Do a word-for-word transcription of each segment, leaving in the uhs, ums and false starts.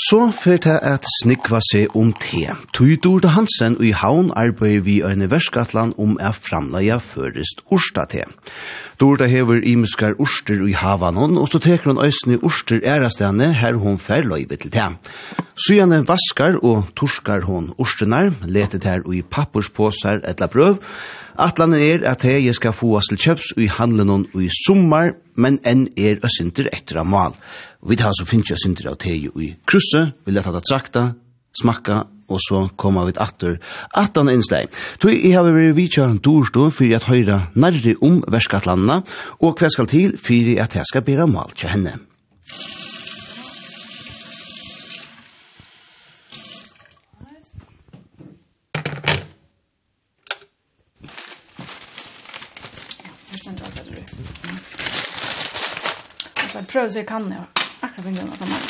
Så fyrir det at snikva seg om te. Tui Dorte Hansen og i Havn arbeider vi en verskatlan om å framleia førest orsta-te. Dorte hever imiskar orster i havanon, og så teker hun øysene orster ærastene her hun fer løyve til te. Sujane vaskar og torskar hun orstenar, letet her i papperspåsar etla brøv. Atlanen er at jeg skal få oss til kjøps i handelen i sommar, men enn er å synter etter av mal. Vi tar så finnes jeg synter av te i krusset, vi lette det trakta, smakka, og så kommer vi atter atlan innslag. Så jeg har vært vidtja dorstå for at høyre nærre om verskatlandene, og hva skal til for at jeg skal bære mal til henne. Jag prövar så kan jag. Akkurat vill jag ta med.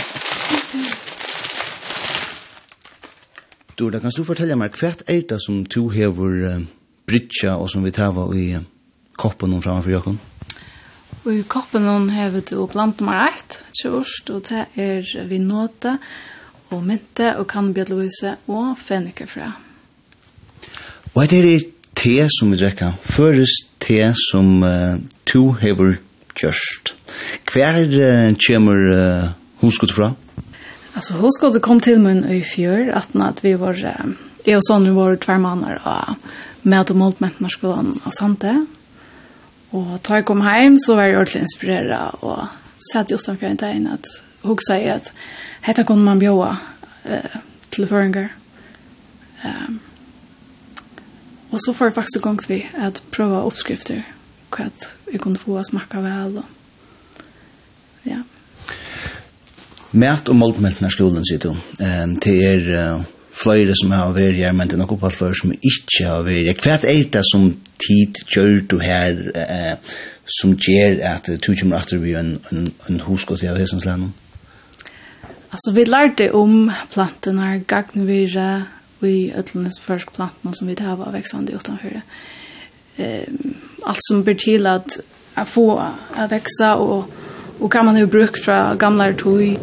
Du, da kan du fortelle meg, hva er det som du hever uh, brytja og som vi tar i uh, koppen framfor Jakob? Og i koppen har du blant nummer ett, kjørst, og det er vinåte, og mynte, og kannbjørnløse, og fennikerfrø. Og det er te som vi drekker, først te som uh, du hever kjørst. Hver uh, kommer uh, huskot fra? Alltså huskot kom till mig i fjör att att vi var jag och Sonny var två månader och med och måltmätnar skolan och sånt där. Och då jag kom hem så var jag ordentligt inspirerad och satt just för en dag att huxa i att detta kunde man bjöa eh, till föringar. Um, och så får jag faktiskt igång vi att prova uppskrifter för att vi kunde få att smaka väl och ja. Mät og måltmeltene skolen, sier du. Um, det er uh, flere som har vært her, men det er nok oppalt flere som ikke har vært her. Hva er det som tid gjør du her, uh, som gjør at du kommer etter vi en, en, en huskott av Hesensland? Altså, vi lærte om plantene, gagnvire, vi øtlenes første plantene som vi har av veksende utenfor. Um, alt som blir til at jeg får å vekse, og och kan man ju bruka från gamla tog.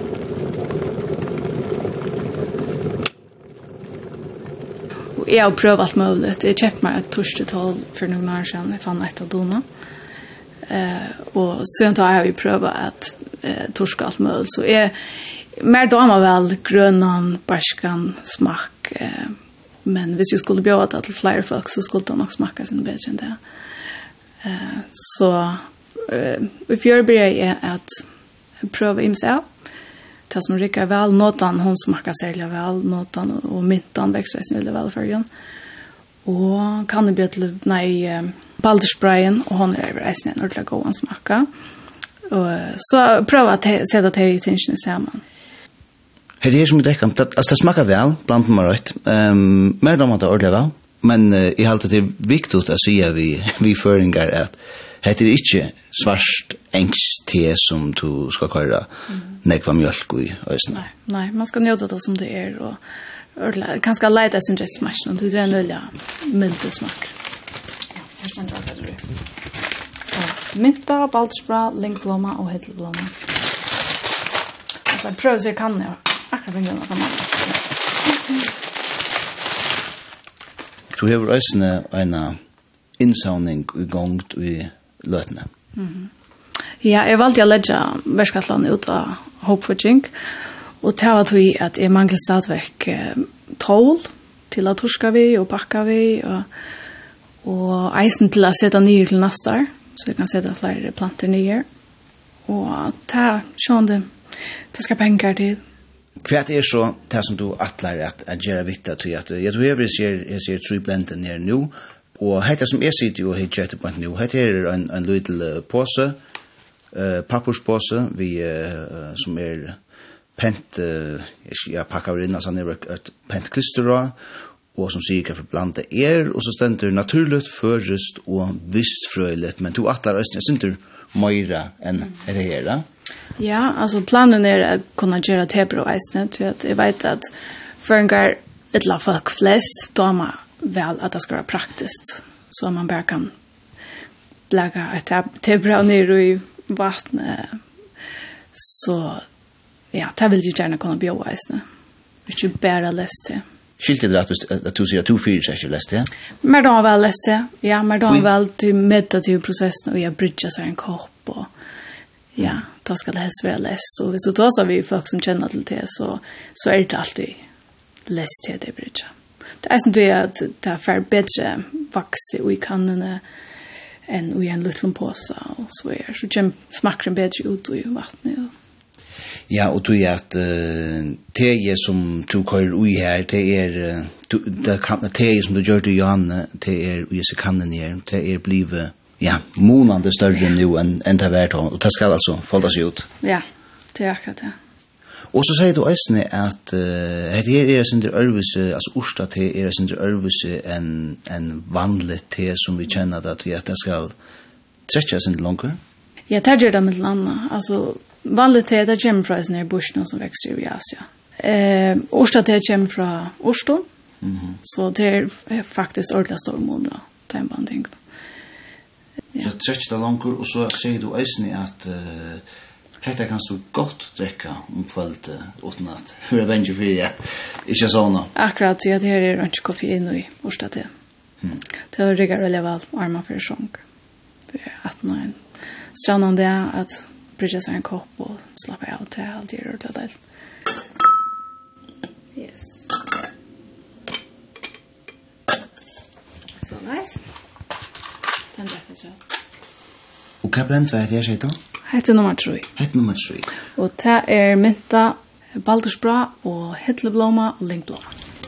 Och jag har prövat allt möjligt. Jag köpte mig ett torsdag för några år sedan. Jag fann ett av dona. Eh, och sen har jag ju prövat att eh, torska allt möjligt. Så jag mer damer väl grönan, barskan, smak. Eh, men hvis jag skulle bjöda det till fler folk så skulle det nog smaka sin bättre än det. Eh, så Uh, I fjör börjar jag att pröva imsa. Det som rycker väl, nåtan hon smakar sälja väl, nåtan och myntan växer väldigt väl för igen. Och kan det bli till nej uh, baldersprayen och hon är över isen en ordentligt god smaka. Och så pröva att sätta det i tension samman. Är det som det kan att det smakar väl bland man rätt. Ehm mer då att det ordentligt väl. Men uh, I allt det är viktigt att säga vi vi föringar att det er ikke svart engst te som du skal køyre mm. nekva mjölk i øyne. Nei, nei, man skal njóta det som det er, og, og kanskje leide sin rett smak, og det er en veldig milde smak. Ja, her stender alt det du. Mynta, baldersbra, lingblomma og heddelblomma. Jeg prøver å se kan jeg, akkurat en gang av meg. Du har øyne en innsavning i gang i løtene. Mm-hmm. Ja, jeg valgte å legge verskatlandet ut av hoppforskning, og det var tog at jeg mangler stadigvæk eh, tål til å torska vi og pakka vi, og, og eisen til å sette nye til neste år, så vi kan sette flere planter nye. Og det er sånn det, det skal penger til. Hva er så det som du atler at, at gjøre vitt til at jeg tror jeg ser, jeg ser tre blenden nere nå, og hetta som jeg sitter jo helt kjøttet på nå, hetta er en, en liten påse, uh, papperspåse, vi, uh, som er pent, uh, jeg pakker inn, altså han er et pent klisterra, og som sier hva for blanda er, og så stender naturligt, førest og vistfrøyligt, men to atler østene stender møyre enn er det her, da? Ja, altså planen er å kunne gjøre tebro eisene, til at jeg vet at føringar et la folk flest, da man väl att det ska vara praktiskt så man bara kan lägga ett tebra ner i vattnet så ja, det vill jag gärna kunna bjöa isne. Inte bara läst det. Skilte det att, att du säger att du fyrer sig inte läst det? Men då har väl läst det. Ja, men då har väl till meditativ processen och jag bridgar sig en kopp och ja, då ska det helst vara läst. Och hvis du tar så vi folk som känner till det så, så är det alltid läst det det bridgar. Det är som det att det är för bättre vaxe i kannene än i en liten påse och så är så känns smakren bättre ut i vattnet. Ja, och du är att uh, te som du kör ui här, det är uh, det kan te som du gör det Johanne, det är ju så kan den ner, det är blivit ja, månande större nu än än det vart och det ska alltså foldas ut. Ja, det är akkurat det. Och så säger du Øsne at uh, her er det sin örvelse, alltså orsta te er det sin örvelse en en vanligt te som vi känner att vi att det ska stretcha sin långt. Ja, det gör det med landa. Alltså vanligt te det kommer från såna buschen som växer i Asien. Eh, orsta te kommer från Oslo. Mhm. Så det är faktiskt ordentligt stor mån då, tempanding. Ja. Så stretcha det långt och så säger du Øsne at uh, hetta kan du gott drekka om kvällte utan att hur vänjer för det. Inte såna. Akkurat så att det här är inte koffein i orsta te. Mm. Det är reggar väl väl arma för sjönk. Det är att man strandande att bridga sig en kopp och slappa av till allt gör det där. Yes. Så nice. Den där så. Och kapent vad det är då? Hette nummer tre. Hette nummer tre. Och det är mynta, baldersbra och hitleblomma och linkblomma.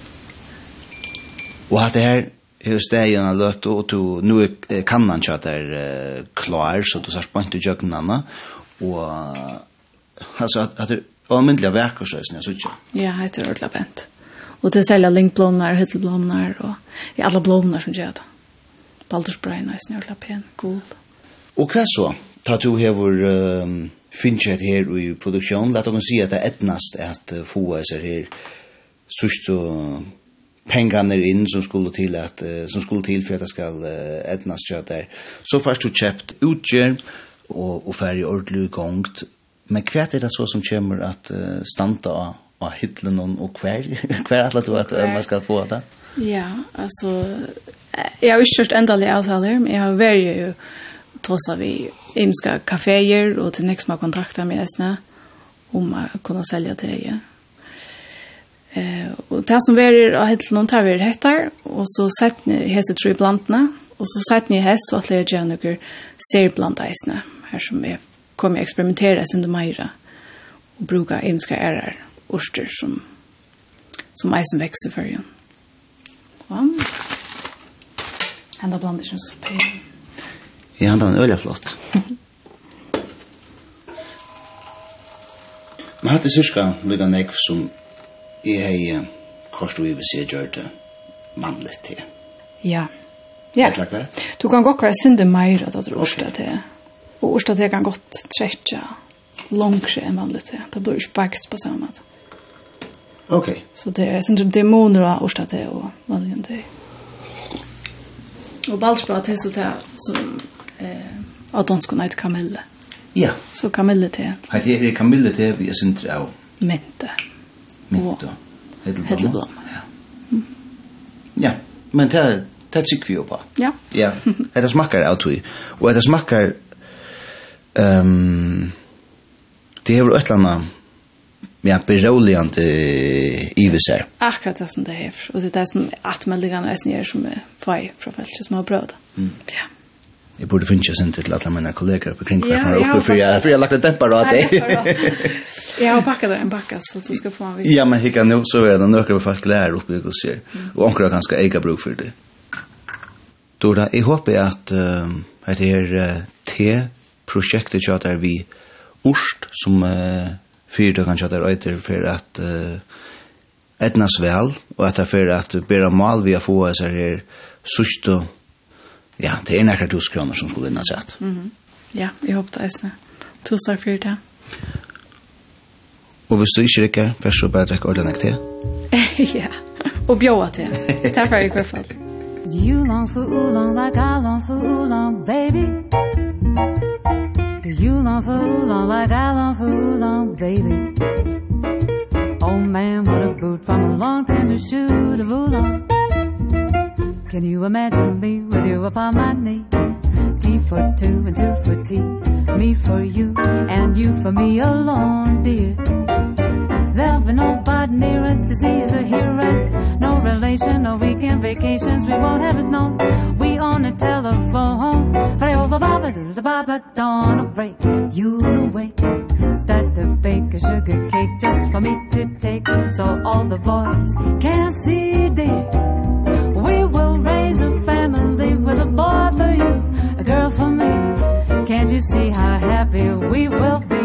Och att det här hur stegen har lött och du nu är kannan chat där klar så du så spänt ut jag nanna och alltså att att det allmäntliga verkar så är så så. Ja, det är ordentligt bänt. Och det säljer linkblommor, hitleblommer och i alla blommor som gör det. Baldersbra är nice, ordentligt pen, cool. Och vad så? Ta du hever um, finchet her i produktion, låt oss säga att det är etnast att uh, få sig här sust så pengarna in som skulle till att uh, som skulle till för att det ska uh, etnast köra där. Så först du köpt utger och och färg ordentlig gångt. Men kvart är det så som kommer att uh, stanta och hitla någon och kvar kvar att du att man ska få det. Ja, alltså jag har ju just ändå avtaler, men jag har varit ju tossa vi imska kaféer och till nästa kontrakter med äsna om att kunna sälja till det. Eh, och det som är att helt någon tar vi rättar och så sätter ni hese tre plantna och så sätter ni häst så att lägga gärna några serplanta äsna här som är kommer experimentera sin demira och bruka imska ärar oster som som eisen växer för igen. Ja. Ända blandar som så pen. Ja, han var öliga flott. Men hade syska lugga nek som är hej kost och vi ser gjort det manligt te. Ja. Ja. Du kan gå kvar synda mer att du orsta te. Och orsta te kan gott stretcha långre än vanligt te. Det blir spakt på samma sätt. Okej. Okay. Så det är synda demoner och orsta te och vanligt te. Och balsbra te så te som eh att de ska näta kamille. Ja. Så kamille te. Hade det kamille te vi syns av. Mente. Mente. Hedelblom. Ja. Mm. Ja, men det det tycker vi ju på. Ja. Ja. Det smakar av tui. Och det smakar ehm um, det är väl ett annat ja, beroliant i visar. Akkurat det som det är. Och det är det som atmeldigan är snär som är faj från fältet som har bröd. Mm. Ja. Jag borde finna sig till alla mina kollegor på kring kvarten uppe för jag för jag lagt en dämpare då att det. Jag har packat en backa så du ska få en vis. Ja, men hicka nu så är det några folk lär uppe och ser. Och onkra ganska äga bruk för det. Då då jag hoppas att att det är te projektet jag där vi ost som fyrda kanske där öter för att etnas väl och att för att bära mal vi får så här susto. Ja, det är några tusen kronor som skulle innan sett. Mhm. Ja, jag hoppas det. Tusen för det. Och hvis du ikke rikker, først så bare drekk ordentlig til. Ja, og bjåa til. Takk for i hvert fall. You long for oolong like I long for oolong, baby. Do you long for oolong like I long for oolong, baby? Oh man, what a boot from a long tender shoot of oolong. Can you imagine me with you upon my knee? Tea for two and two for tea, me for you and you for me alone, dear. There'll be nobody near us to see us or hear us. No relation, no weekend vacations, we won't have it known. We own a telephone. Ba-ba-ba-ba-ba-ba, don't break you awake. Start to bake a sugar cake just for me to take, so all the boys can see, dear. We will raise a family with a boy for you, a girl for me. Can't you see how happy we will be?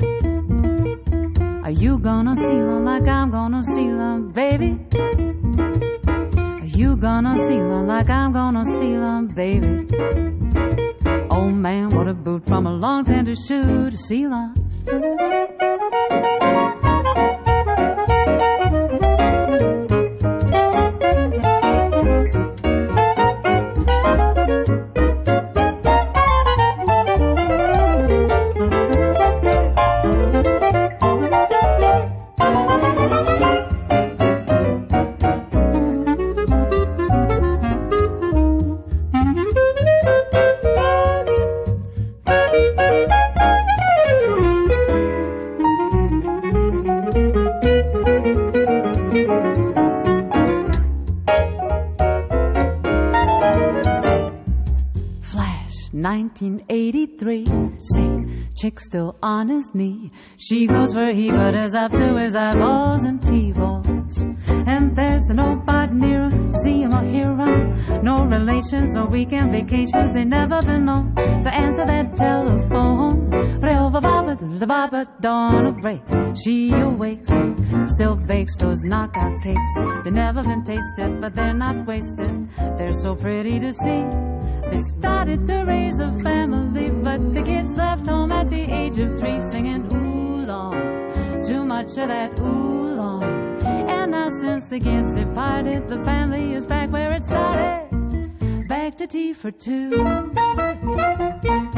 Are you gonna see them like I'm gonna see them, baby? Are you gonna see them like I'm gonna see them, baby? Oh man, what a boot from a long tender shoe to see them. nineteen eighty-three, same chick still on his knee. She goes for he, but is up to his eyeballs and T-balls. And there's nobody near him to see him or hear him. No relations, no weekend vacations, they never been known to answer that telephone. Ba-ba-ba-ba-ba-ba, dawn break, she awakes, still bakes those knockout cakes. They've never been tasted, but they're not wasted. They're so pretty to see. They started to raise a family, but the kids left home at the age of three, singing oolong, too much of that oolong. And now since the kids departed, the family is back where it started, back to tea for two.